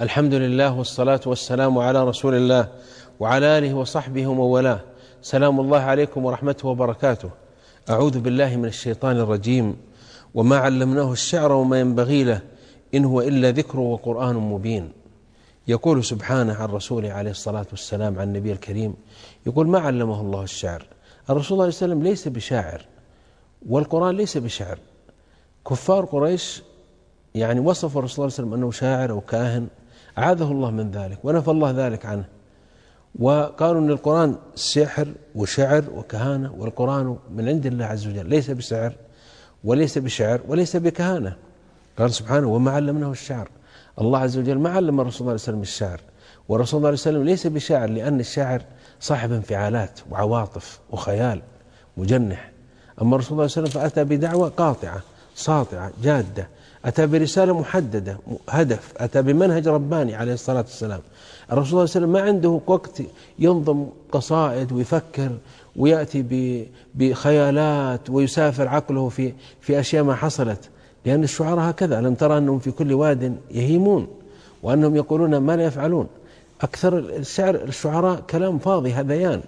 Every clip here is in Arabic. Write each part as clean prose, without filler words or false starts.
الحمد لله والصلاة والسلام على رسول الله وعلى آله وصحبه وموالاه. سلام الله عليكم ورحمته وبركاته. أعوذ بالله من الشيطان الرجيم. وما علمناه الشعر وما ينبغي له إن هو إلا ذكر وقرآن مبين. يقول سبحانه عن رسوله عليه الصلاة والسلام عن النبي الكريم، يقول ما علمه الله الشعر. الرسول صلى الله عليه وسلم ليس بشاعر، والقرآن ليس بشعر. كفار قريش يعني وصف الرسول صلى الله عليه وسلم أنه شاعر أو كاهن، أعاذه الله من ذلك ونفى الله ذلك عنه، وقالوا أن القرآن سحر وشعر وكهانة، والقرآن من عند الله عز وجل ليس بسحر وليس بشعر وليس بكهانة. قال سبحانه وما علمناه الشعر. الله عز وجل ما علم الرسول صلى الله عليه وسلم الشعر، والرسول صلى الله عليه وسلم ليس بشاعر، لأن الشاعر صاحب انفعالات وعواطف وخيال مجنح. أما الرسول صلى الله عليه وسلم فأتى بدعوة قاطعة ساطعة جادة، أتى برسالة محددة هدف، أتى بمنهج رباني عليه الصلاة والسلام. الرسول صلى الله عليه وسلم ما عنده وقت ينظم قصائد ويفكر ويأتي بخيالات ويسافر عقله في أشياء ما حصلت، لأن الشعراء هكذا. ألم ترى أنهم في كل واد يهيمون وأنهم يقولون ما لا يفعلون. أكثر الشعراء كلام فاضي هذيان،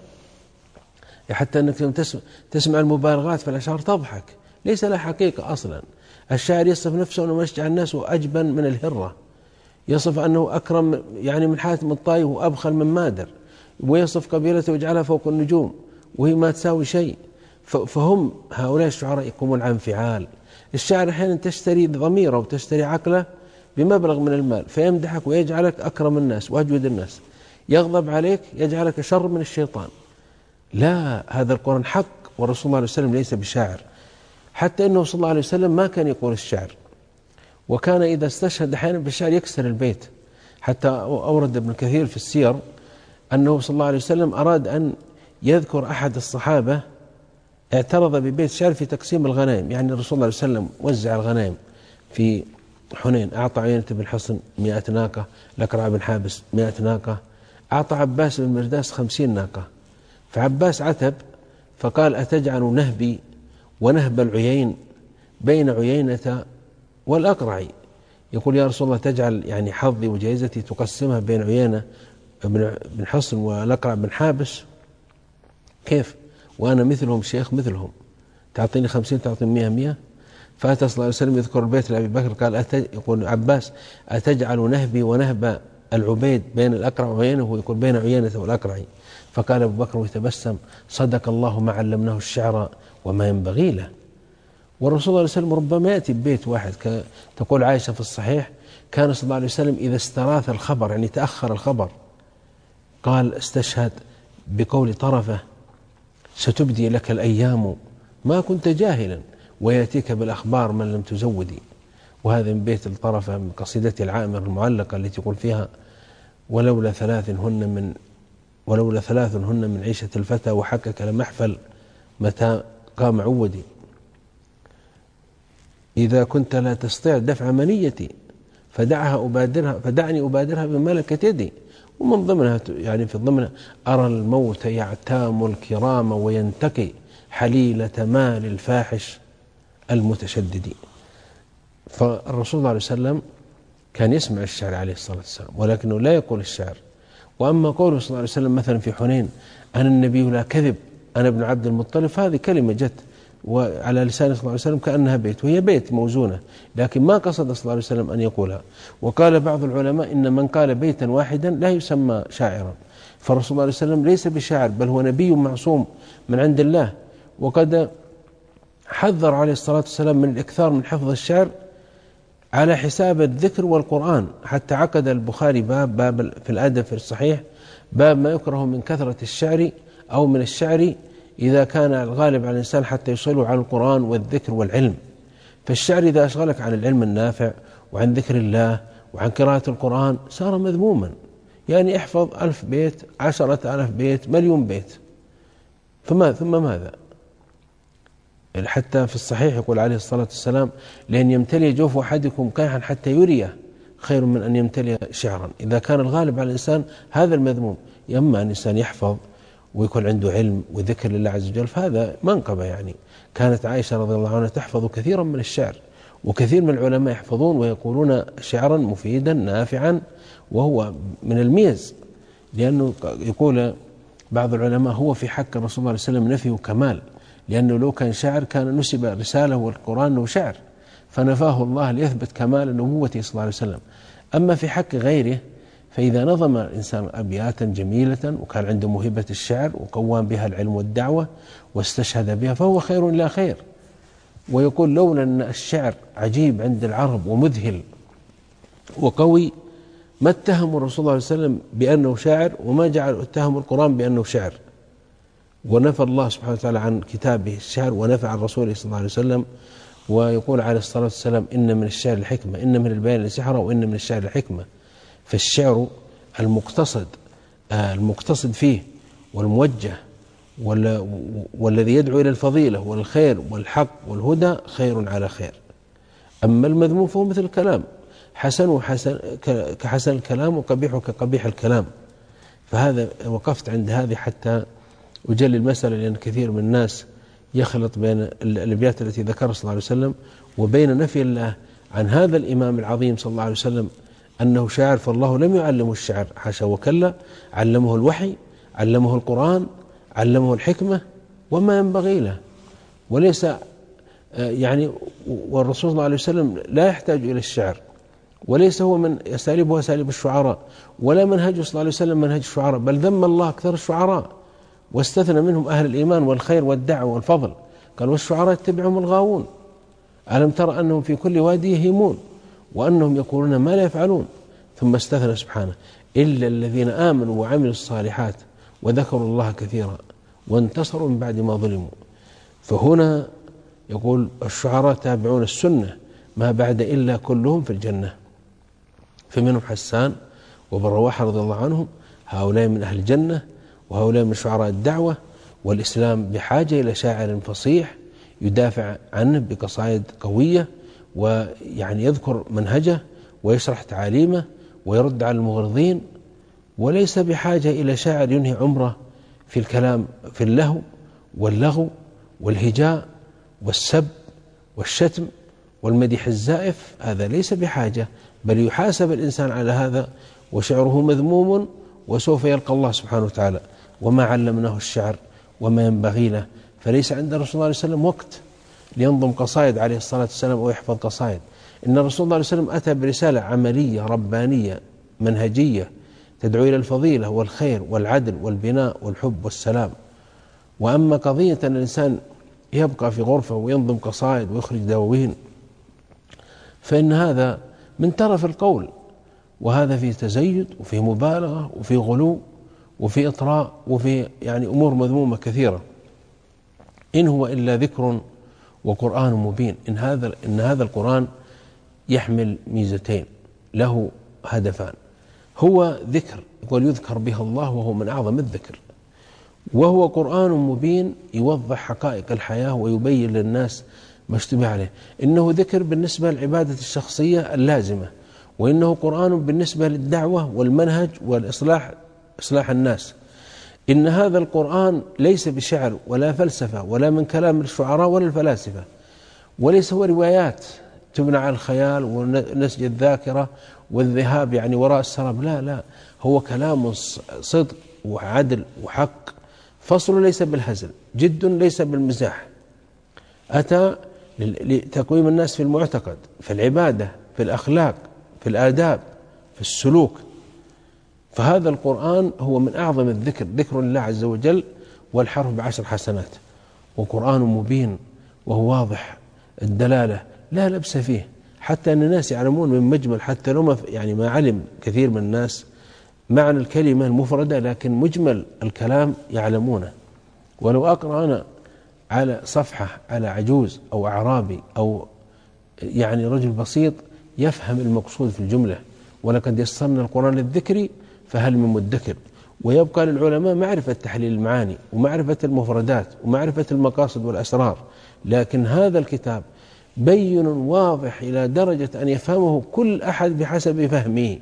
حتى أنك تسمع المبالغات في الأشعار تضحك، ليس لها حقيقة أصلا. الشاعر يصف نفسه أنه يشجع الناس أجبن من الهرة، يصف أنه أكرم يعني من حاتم الطائي وأبخل من مادر، ويصف قبيلته ويجعلها فوق النجوم وهي ما تساوي شيء. فهم هؤلاء الشعراء يقومون على انفعال. الشاعر أحيانا تشتري ضميره وتشتري عقله بمبلغ من المال، فيمدحك ويجعلك أكرم الناس وأجود الناس، يغضب عليك يجعلك شر من الشيطان. لا، هذا القرآن حق، والرسول صلى الله عليه وسلم ليس بشاعر، حتى أنه صلى الله عليه وسلم ما كان يقول الشعر، وكان إذا استشهد أحيانا بالشعر يكسر البيت. حتى أورد ابن كثير في السير أنه صلى الله عليه وسلم أراد أن يذكر أحد الصحابة اعترض ببيت شعر في تقسيم الغنائم، يعني الرسول صلى الله عليه وسلم وزع الغنائم في حنين، أعطى عيينة بن حصن 100 ناقة، الأقرع بن حابس 100 ناقة، أعطى عباس بن مرداس 50 ناقة. فعباس عتب فقال أتجعل نهبي ونهب العيين بين عيينة والأقرع. يقول يا رسول الله تجعل يعني حظي وجائزتي تقسمها بين عيينة بن حصن والأقرع بن حابس، كيف وأنا مثلهم شيخ مثلهم؟ تعطيني 50 تعطيني 100. فأتى صلى الله عليه وسلم يذكر البيت لأبي بكر قال يقول عباس أتجعل نهبي ونهب العبيد بين الأقرع وعيينه، ويقول بين عيينة والأقرع. فقال أبو بكر ويتبسم صدق الله ما علمناه الشعر وما ينبغي له. والرسول صلى الله عليه وسلم ربما يأتي ببيت واحد، تقول عائشة في الصحيح كان صلى الله عليه وسلم إذا استراث الخبر يعني تأخر الخبر قال استشهد بقول طرفة ستبدي لك الأيام ما كنت جاهلا ويأتيك بالأخبار من لم تزودي. وهذا من بيت الطرفة من قصيدة العامر المعلقة التي يقول فيها ولولا ثلاث هن من عيشة الفتى وحكك لمحفل متى قام عودي. إذا كنت لا تستطيع دفع منيتي فدعني أبادرها بملكة يدي. ومن ضمنها يعني في ضمنها أرى الموت يعتام الكرام وينتقي حليلة مال الفاحش المتشدد. فالرسول صلى الله عليه وسلم كان يسمع الشعر عليه الصلاة والسلام، ولكنه لا يقول الشعر. وأما قوله صلى الله عليه وسلم مثلا في حنين أنا النبي لا كذب أنا ابن عبد المطلب، هذه كلمة جت وعلى لسان صلى الله عليه وسلم كأنها بيت، وهي بيت موزونة، لكن ما قصد صلى الله عليه وسلم أن يقولها. وقال بعض العلماء إن من قال بيتا واحدا لا يسمى شاعرا. فالرسول صلى الله عليه وسلم ليس بشاعر، بل هو نبي معصوم من عند الله. وقد حذر عليه الصلاة والسلام من الإكثار من حفظ الشعر على حساب الذكر والقرآن، حتى عقد البخاري باب في الأدب في الصحيح باب ما يكره من كثرة الشعر أو من الشعر إذا كان الغالب على الإنسان حتى يصلوا على القرآن والذكر والعلم. فالشعر إذا أشغلك عن العلم النافع وعن ذكر الله وعن قراءة القرآن صار مذموما. يعني احفظ 1000 بيت 10,000 بيت 1,000,000 بيت ثم ماذا؟ حتى في الصحيح يقول عليه الصلاة والسلام لأن يمتلي جوف أحدكم كاحا حتى يريه خير من أن يمتلي شعرا. إذا كان الغالب على الإنسان هذا المذموم، يما أن الإنسان يحفظ ويكون عنده علم وذكر لله عز وجل، فهذا منقبة. يعني كانت عائشة رضي الله عنها تحفظ كثيرا من الشعر، وكثير من العلماء يحفظون ويقولون شعرا مفيدا نافعا، وهو من الميز، لأنه يقول بعض العلماء هو في حق الرسول صلى الله عليه وسلم نفيه كمال، لأنه لو كان شعر كان نسب رسالة والقرآن أنه شعر، فنفاه الله ليثبت كمال نبوته صلى الله عليه وسلم. أما في حق غيره فإذا نظم الإنسان أبياتا جميلة وكان عنده موهبة الشعر وقوام بها العلم والدعوة واستشهد بها فهو خير لا خير. ويقول لولا أن الشعر عجيب عند العرب ومذهل وقوي ما اتهموا الرسول صلى الله عليه وسلم بأنه شاعر، وما جعل اتهموا القرآن بأنه شعر. ونفى الله سبحانه وتعالى عن كتابه الشعر ونفى عن رسوله صلى الله عليه وسلم. ويقول عليه الصلاة والسلام إن من الشعر الحكمة، إن من البيان السحرة، وإن من الشعر الحكمة. فالشعر المقتصد فيه والموجه والذي يدعو إلى الفضيلة والخير والحق والهدى خير على خير. أما المذموم فهو مثل الكلام، حسن كحسن الكلام وقبيح كقبيح الكلام. فهذا وقفت عند هذه حتى أجلي المسألة، لأن كثير من الناس يخلط بين الأبيات التي ذكرها صلى الله عليه وسلم وبين نفي الله عن هذا الإمام العظيم صلى الله عليه وسلم أنه شاعر. فالله لم يعلمه الشعر، حاشا وكلا، علمه الوحي، علمه القرآن، علمه الحكمة وما ينبغي له. وليس والرسول صلى الله عليه وسلم لا يحتاج إلى الشعر، وليس هو من أساليبه أساليب الشعراء، ولا منهجه صلى الله عليه وسلم منهج الشعراء، بل ذم الله أكثر الشعراء واستثنى منهم أهل الإيمان والخير والدعوة والفضل. قال والشعراء يتبعهم الغاوون، ألم ترى أنهم في كل وادي يهيمون وأنهم يقولون ما لا يفعلون. ثم استثنى سبحانه إلا الذين آمنوا وعملوا الصالحات وذكروا الله كثيرا وانتصروا من بعد ما ظلموا. فهنا يقول الشعراء تابعون السنة ما بعد إلا كلهم في الجنة. فمنهم حسان وابن رواحة رضي الله عنهم، هؤلاء من أهل الجنة وهؤلاء من شعراء الدعوة. والإسلام بحاجة إلى شاعر فصيح يدافع عنه بقصائد قوية، يذكر منهجه ويشرح تعاليمه ويرد على المغرضين، وليس بحاجة إلى شاعر ينهي عمره في الكلام في اللهو واللغو والهجاء والسب والشتم والمديح الزائف. هذا ليس بحاجة، بل يحاسب الإنسان على هذا، وشعره مذموم وسوف يلقى الله سبحانه وتعالى. وما علمناه الشعر وما ينبغي له. فليس عند الرسول صلى الله عليه وسلم وقت لينظم قصائد عليه الصلاة والسلام أو يحفظ قصائد. إن الرسول صلى الله عليه وسلم أتى برسالة عملية ربانية منهجية تدعو إلى الفضيلة والخير والعدل والبناء والحب والسلام. وأما قضية أن الإنسان يبقى في غرفة وينظم قصائد ويخرج دواوين، فإن هذا من طرف القول، وهذا فيه تزيد وفيه مبالغة وفيه غلو وفيه إطراء وفيه أمور مذمومة كثيرة. إن هو إلا ذكر وقرآن مبين. إن هذا القرآن يحمل ميزتين، له هدفان. هو ذكر، يقول يذكر بها الله وهو من أعظم الذكر، وهو قرآن مبين يوضح حقائق الحياة ويبين للناس ما اشتبه عليه. إنه ذكر بالنسبة للعبادة الشخصية اللازمة، وإنه قرآن بالنسبة للدعوة والمنهج والإصلاح الناس. إن هذا القرآن ليس بشعر ولا فلسفة ولا من كلام الشعراء ولا الفلاسفة، وليس هو روايات تبنى على الخيال ونسج الذاكرة والذهاب وراء السراب. لا، هو كلام صدق وعدل وحق، فصل ليس بالهزل، جد ليس بالمزاح. أتى لتقويم الناس في المعتقد، في العبادة، في الأخلاق، في الآداب، في السلوك. فهذا القرآن هو من أعظم الذكر، ذكر الله عز وجل، والحرف ب10 حسنات، وقرآن مبين وهو واضح الدلالة لا لبس فيه، حتى أن الناس يعلمون من مجمل، حتى لو ما علم كثير من الناس معنى الكلمة المفردة، لكن مجمل الكلام يعلمونه. ولو أقرأ أنا على صفحة على عجوز أو أعرابي أو رجل بسيط يفهم المقصود في الجملة. ولقد يسرنا القرآن للذكر فهل من مدكر. ويبقى للعلماء معرفة تحليل المعاني ومعرفة المفردات ومعرفة المقاصد والأسرار، لكن هذا الكتاب بين واضح إلى درجة أن يفهمه كل أحد بحسب فهمه،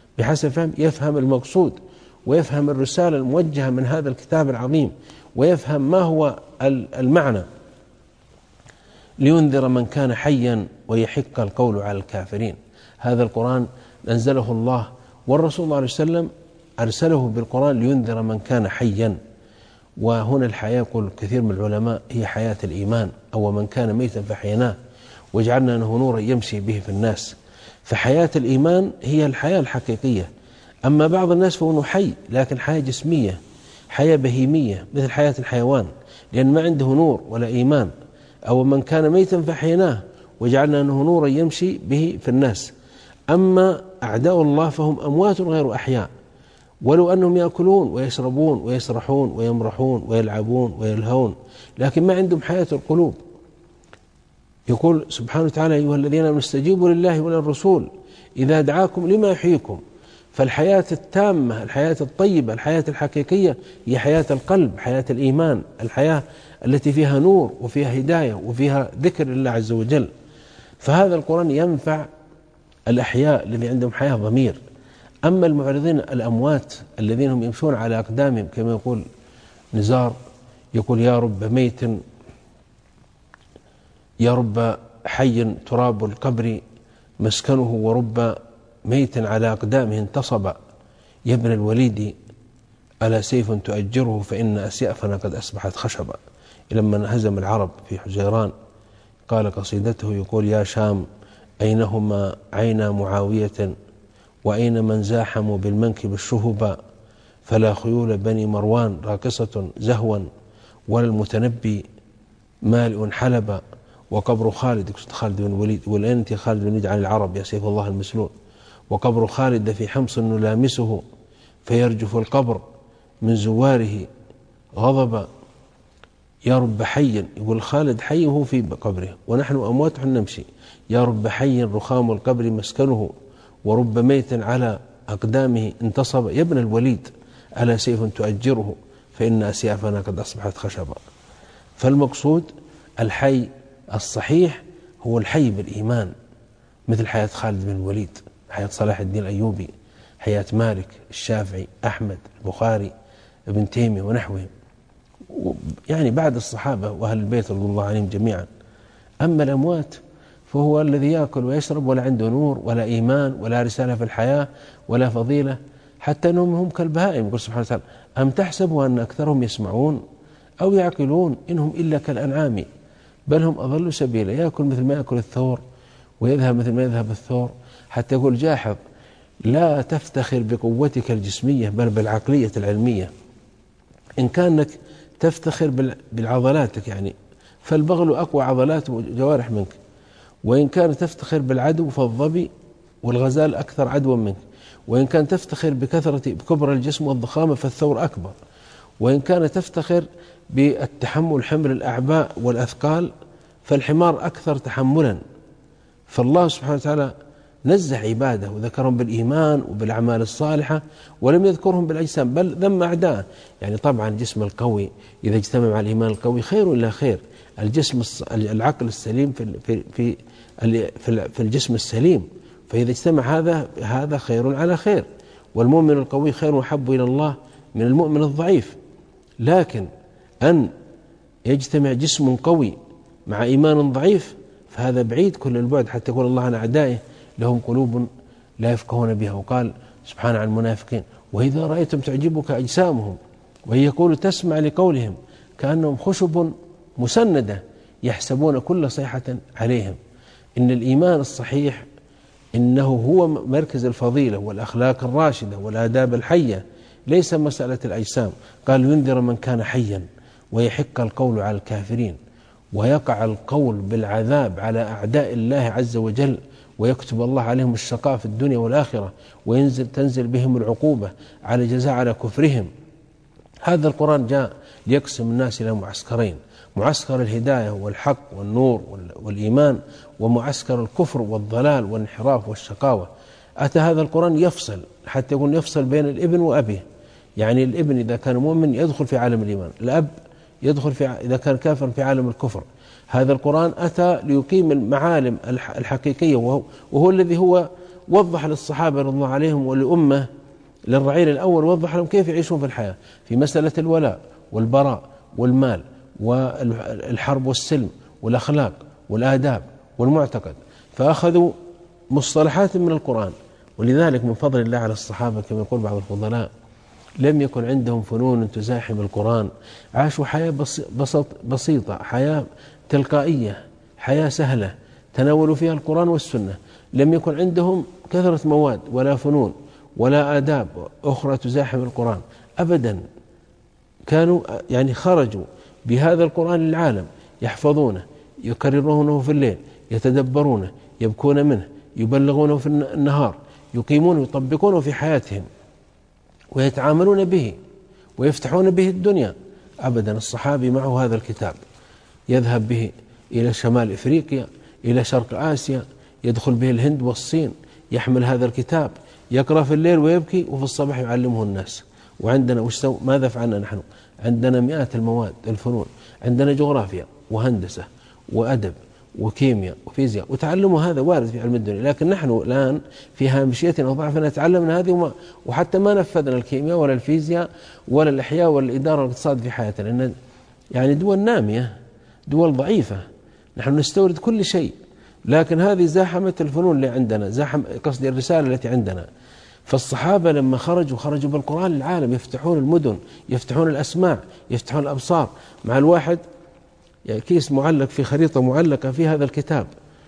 يفهم المقصود ويفهم الرسالة الموجهة من هذا الكتاب العظيم، ويفهم ما هو المعنى. لينذر من كان حيا ويحق القول على الكافرين. هذا القرآن أنزله الله، والرسول صلى الله عليه وسلم أرسله بالقرآن لينذر من كان حيا. وهنا الحياة يقول كثير من العلماء هي حياة الإيمان، أو من كان ميتا فحيناه وجعلنا له نورا يمشي به في الناس. فحياة الإيمان هي الحياة الحقيقية. أما بعض الناس فهو حي لكن حياة جسمية، حياة بهيمية مثل حياة الحيوان، لأن ما عنده نور ولا إيمان. أو من كان ميتا فحيناه وجعلنا له نورا يمشي به في الناس. أما أعداء الله فهم أموات غير أحياء، ولو أنهم يأكلون ويشربون ويسرحون ويمرحون ويلعبون ويلهون، لكن ما عندهم حياة القلوب. يقول سبحانه وتعالى: أيها الذين آمنوا استجيبوا لله وللرسول إذا دعاكم لما يحييكم. فالحياة التامة، الحياة الطيبة، الحياة الحقيقية هي حياة القلب، حياة الإيمان، الحياة التي فيها نور وفيها هداية وفيها ذكر الله عز وجل. فهذا القرآن ينفع الأحياء الذي عندهم حياة ضمير. أما المعرضين الأموات الذين هم يمشون على أقدامهم كما يقول نزار، يقول: يا رب ميت، يا رب حي تراب القبر مسكنه، ورب ميت على أقدامه انتصب، يا ابن الوليد ألا سيف تؤجره فإن أسيافنا قد أصبحت خشبا. لما انهزم العرب في حجيران قال قصيدته يقول: يا شام أينهما عينا معاوية، وأين من زاحموا بالمنكب الشهبا، فلا خيول بني مروان راقصة زهوا، ولا المتنبي مالئ حلبا، وقبر خالد بن الوليد، والأنت خالد بن الوليد عن العرب يا سيف الله المسلول، وقبر خالد في حمص نلامسه، فيرجف القبر من زواره غضبا. يا رب حي، يقول خالد حي وهو في قبره ونحن أموات نمشي. يا رب حي رخام القبر مسكنه، ورب ميت على أقدامه انتصب، يا ابن الوليد ألا سيف تؤجره فإن أسيافنا قد أصبحت خشبا. فالمقصود الحي الصحيح هو الحي بالإيمان، مثل حياة خالد بن الوليد، حياة صلاح الدين الأيوبي، حياة مالك، الشافعي، أحمد، البخاري، ابن تيمية ونحوهم، يعني بعد الصحابة وأهل البيت رضي الله عنهم جميعا. أما الأموات فهو الذي يأكل ويشرب ولا عنده نور ولا إيمان ولا رسالة في الحياة ولا فضيلة، حتى أنهم هم كالبهائم. يقول سبحانه وتعالى: أم تحسبوا أن أكثرهم يسمعون أو يعقلون إنهم إلا كالأنعام بل هم أضل سبيلا. يأكل مثل ما يأكل الثور ويذهب مثل ما يذهب الثور. حتى يقول جاحظ: لا تفتخر بقوتك الجسمية بل بالعقلية العلمية. إن كانك تفتخر بالعضلاتك يعني، فالبغل أقوى عضلات وجوارح منك، وإن كان تفتخر بالعدو فالظبي والغزال أكثر عدوا منك، وإن كان تفتخر بكبر الجسم والضخامة فالثور أكبر، وإن كان تفتخر بالتحمل حمل الأعباء والأثقال فالحمار أكثر تحملا. فالله سبحانه وتعالى نزه عباده وذكرهم بالإيمان وبالأعمال الصالحة، ولم يذكرهم بالأجسام بل ذم أعداءه. يعني طبعا الجسم القوي إذا اجتمع مع الإيمان القوي خير إلا خير. العقل السليم في الجسم السليم، فإذا اجتمع هذا خير على خير. والمؤمن القوي خير وحب إلى الله من المؤمن الضعيف. لكن أن يجتمع جسم قوي مع إيمان ضعيف فهذا بعيد كل البعد، حتى يقول الله عن أعدائه: لهم قلوب لا يفقهون بها. وقال سبحانه عن المنافقين: وإذا رأيتم تعجبك أجسامهم وهي يقول تسمع لقولهم كأنهم خشب مسندة يحسبون كل صيحة عليهم. إن الإيمان الصحيح إنه هو مركز الفضيلة والأخلاق الراشدة والآداب الحية، ليس مسألة الأجسام. قال: ينذر من كان حيا ويحق القول على الكافرين، ويقع القول بالعذاب على أعداء الله عز وجل، ويكتب الله عليهم الشقاء في الدنيا والآخرة، تنزل بهم العقوبة على جزاء على كفرهم. هذا القرآن جاء ليقسم الناس إلى معسكرين: معسكر الهداية والحق والنور والإيمان، ومعسكر الكفر والضلال والانحراف والشقاوة. أتى هذا القرآن يفصل، حتى يقول يفصل بين الابن وأبيه. يعني الابن إذا كان مؤمن يدخل في عالم الإيمان، الأب يدخل إذا كان كافر في عالم الكفر. هذا القرآن أتى ليقيم المعالم الحقيقية، وهو الذي هو وضح للصحابة رضي الله عليهم وللأمة للرعيل الأول، وضح لهم كيف يعيشون في الحياة في مسألة الولاء والبراء والمال والحرب والسلم والأخلاق والآداب والمعتقد، فأخذوا مصطلحات من القرآن. ولذلك من فضل الله على الصحابة كما يقول بعض الفضلاء لم يكن عندهم فنون تزاحم القرآن، عاشوا حياة بسيطة، حياة تلقائية، حياة سهلة تناولوا فيها القرآن والسنة. لم يكن عندهم كثرة مواد ولا فنون ولا آداب أخرى تزاحم القرآن أبدا. كانوا يعني خرجوا بهذا القرآن للعالم، يحفظونه، يكررونه في الليل، يتدبرونه، يبكون منه، يبلغونه في النهار، يقيمونه ويطبقونه في حياتهم، ويتعاملون به ويفتحون به الدنيا. أبدا الصحابي معه هذا الكتاب يذهب به إلى شمال إفريقيا، إلى شرق آسيا، يدخل به الهند والصين، يحمل هذا الكتاب يقرأ في الليل ويبكي، وفي الصباح يعلمه الناس. وعندنا ماذا فعلنا نحن؟ عندنا مئات المواد الفنون، عندنا جغرافيا وهندسة وأدب وكيمياء وفيزياء، وتعلموا هذا وارد في علم الدنيا. لكن نحن الآن في هامشيتنا وضعفنا تعلمنا هذه وحتى ما نفذنا الكيمياء ولا الفيزياء ولا الإحياء ولا الإدارة والاقتصاد في حياتنا، لأن يعني دول نامية، دول ضعيفة، نحن نستورد كل شيء. لكن هذه زاحمت الفنون اللي عندنا، قصدي الرسالة التي عندنا. فالصحابة لما خرجوا بالقرآن للعالم، يفتحون المدن، يفتحون الأسماع، يفتحون الأبصار. مع الواحد كيس معلق في خريطة معلقة في هذا الكتاب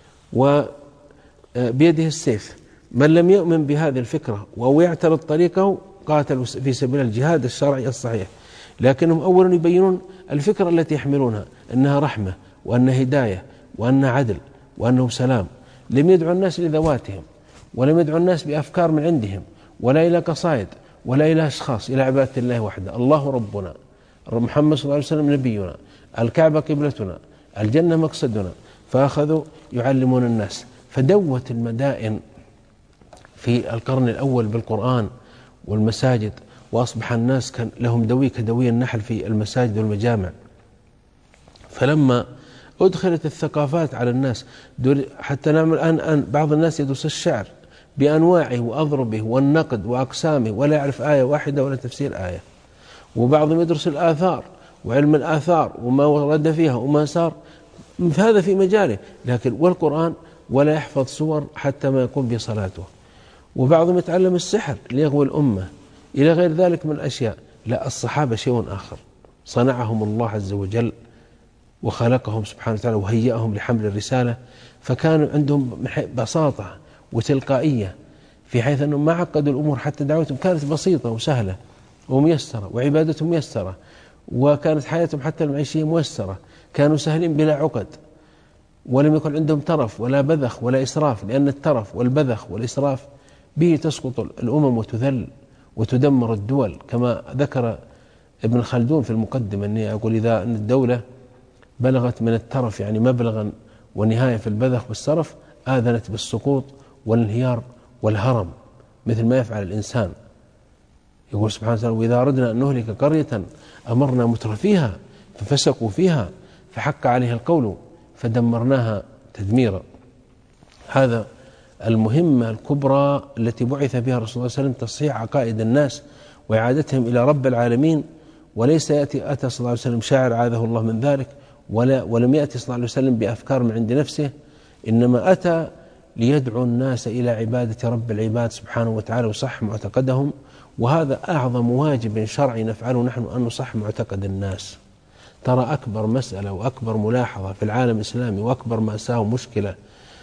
وبيده السيف، من لم يؤمن بهذه الفكرة أو يعترض طريقه قاتل في سبيل الجهاد الشرعي الصحيح. لكنهم أولا يبينون الفكرة التي يحملونها أنها رحمة وأنها هداية وأنها عدل وأنه سلام. لم يدعو الناس لذواتهم، ولم يدعو الناس بأفكار من عندهم، ولا إلى قصائد، ولا إلى أشخاص، إلى عبادة الله وحده. الله ربنا، محمد صلى الله عليه وسلم نبينا، الكعبة قبلتنا، الجنة مقصدنا. فأخذوا يعلمون الناس، فدوت المدائن في القرن الأول بالقرآن والمساجد، وأصبح الناس كان لهم دوي كدوي النحل في المساجد والمجامع. فلما أدخلت الثقافات على الناس، حتى نعمل الآن بعض الناس يدرس الشعر بأنواعه وأضربه والنقد وأقسامه، ولا يعرف آية واحدة ولا تفسير آية. وبعضهم يدرس الآثار وعلم الآثار وما ورد فيها وما صار، هذا في مجاله، لكن والقرآن ولا يحفظ سور حتى ما يقوم بصلاته. وبعضهم يتعلم السحر ليغوي الأمة إلى غير ذلك من الأشياء. لا، الصحابة شيء آخر، صنعهم الله عز وجل وخلقهم سبحانه وتعالى وهيئهم لحمل الرسالة، فكانوا عندهم بساطة وتلقائية، في حيث أنهم ما عقدوا الأمور، حتى دعوتهم كانت بسيطة وسهلة وميسرة، وعبادتهم ميسرة، وكانت حياتهم حتى المعيشية ميسرة، كانوا سهلين بلا عقد، ولم يكن عندهم ترف ولا بذخ ولا إسراف، لأن الترف والبذخ والإسراف به تسقط الأمم وتذل وتدمر الدول، كما ذكر ابن خلدون في المقدمة، أني أقول إذا أن الدولة بلغت من الترف يعني مبلغا ونهاية في البذخ والسرف، آذنت بالسقوط والانهيار والهرم، مثل ما يفعل الإنسان. يقول سبحانه وتعالى: وإذا أردنا أن نهلك قرية أمرنا مترفيها ففسقوا فيها فحق عليها القول فدمرناها تدميرا. هذا المهمة الكبرى التي بعث بها الرسول صلى الله عليه وسلم، تصحيح عقائد الناس وإعادتهم إلى رب العالمين. وليس أتى صلى الله عليه وسلم شاعر عاذه الله من ذلك، ولم يأتي صلى الله عليه وسلم بأفكار من عند نفسه، إنما أتى ليدعو الناس إلى عبادة رب العباد سبحانه وتعالى وصح معتقدهم. وهذا أعظم واجب شرعي نفعله نحن، أن نصح معتقد الناس. ترى أكبر مسألة وأكبر ملاحظة في العالم الإسلامي وأكبر مأساة ومشكلة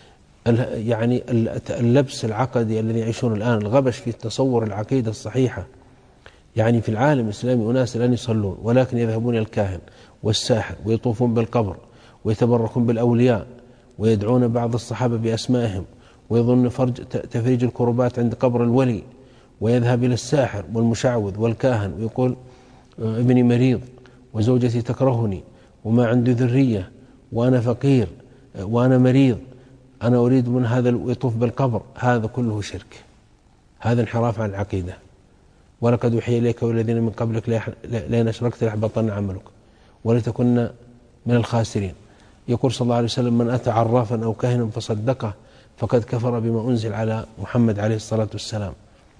يعني اللبس العقدي الذي يعيشون الآن، الغبش في تصور العقيدة الصحيحة. يعني في العالم الإسلامي أناس لن يصلون ولكن يذهبون إلى الكاهن والساحر ويطوفون بالقبر ويتبركون بالأولياء ويدعون بعض الصحابة بأسمائهم، ويظن تفريج الكربات عند قبر الولي، ويذهب إلى الساحر والمشعوذ والكاهن ويقول: ابني مريض وزوجتي تكرهني وما عندي ذرية وأنا فقير وأنا مريض، أنا أريد من هذا ويطوف بالقبر. هذا كله شرك، هذا انحراف عن العقيدة. ولقد أوحي إليك والذين من قبلك لئن أشركت ليحبطن عملك ولتكن من الخاسرين. يقول صلى الله عليه وسلم: من أتى عرافا أو كاهنا فصدقه فقد كفر بما أنزل على محمد عليه الصلاة والسلام.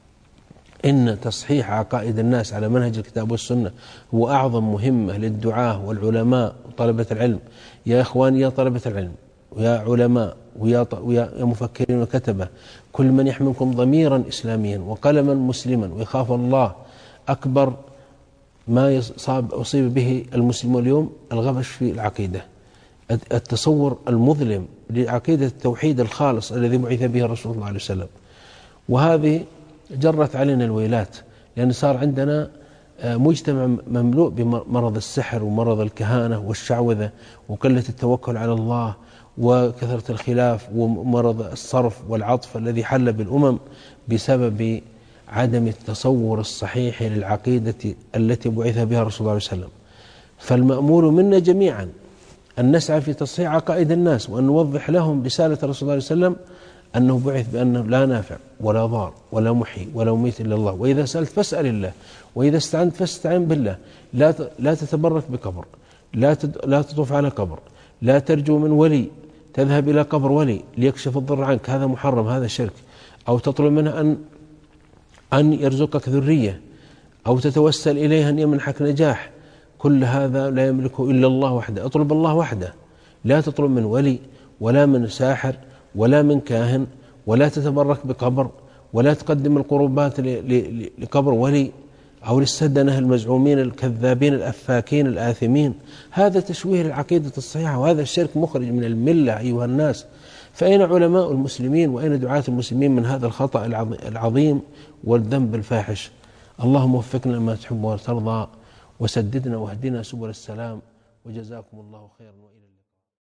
إن تصحيح عقائد الناس على منهج الكتاب والسنة هو أعظم مهمة للدعاة والعلماء وطلبة العلم. يا إخواني يا طلبة العلم، ويا علماء ويا مفكرين وكتبة، كل من يحملكم ضميرا إسلاميا وقلما مسلما ويخاف الله، أكبر ما أصيب به المسلمون اليوم الغبش في العقيدة، التصور المظلم لعقيدة التوحيد الخالص الذي بعث به الرسول صلى الله عليه وسلم. وهذه جرت علينا الويلات، لأن صار عندنا مجتمع مملوء بمرض السحر ومرض الكهانة والشعوذة وقلة التوكل على الله وكثرة الخلاف ومرض الصرف والعطف الذي حل بالأمم بسبب عدم التصور الصحيح للعقيدة التي بعث بها الرسول صلى الله عليه وسلم. فالمأمول منا جميعا أن نسعى في تصحيح عقائد الناس، وأن نوضح لهم رسالة الرسول صلى الله عليه وسلم أنه بعث بأنه لا نافع ولا ضار ولا محيي ولا مميت إلا الله، وإذا سألت فاسأل الله، وإذا استعنت فاستعن بالله، لا تتبرك بقبر، لا تطوف على قبر، لا ترجو من ولي تذهب إلى قبر ولي ليكشف الضر عنك، هذا محرم، هذا شرك. أو تطلب منه أن يرزقك ذرية، أو تتوسل إليه أن يمنحك نجاح، كل هذا لا يملكه إلا الله وحده. اطلب الله وحده، لا تطلب من ولي ولا من ساحر ولا من كاهن، ولا تتبرك بقبر، ولا تقدم القربات لقبر ولي أو للسدنة المزعومين الكذابين الأفاكين الآثمين. هذا تشويه العقيدة الصحيحة، وهذا الشرك مخرج من الملة أيها الناس. فأين علماء المسلمين وأين دعاة المسلمين من هذا الخطأ العظيم والذنب الفاحش؟ اللهم وفقنا لما تحب وترضى، وسددنا واهدنا سبل السلام، وجزاكم الله خيرا.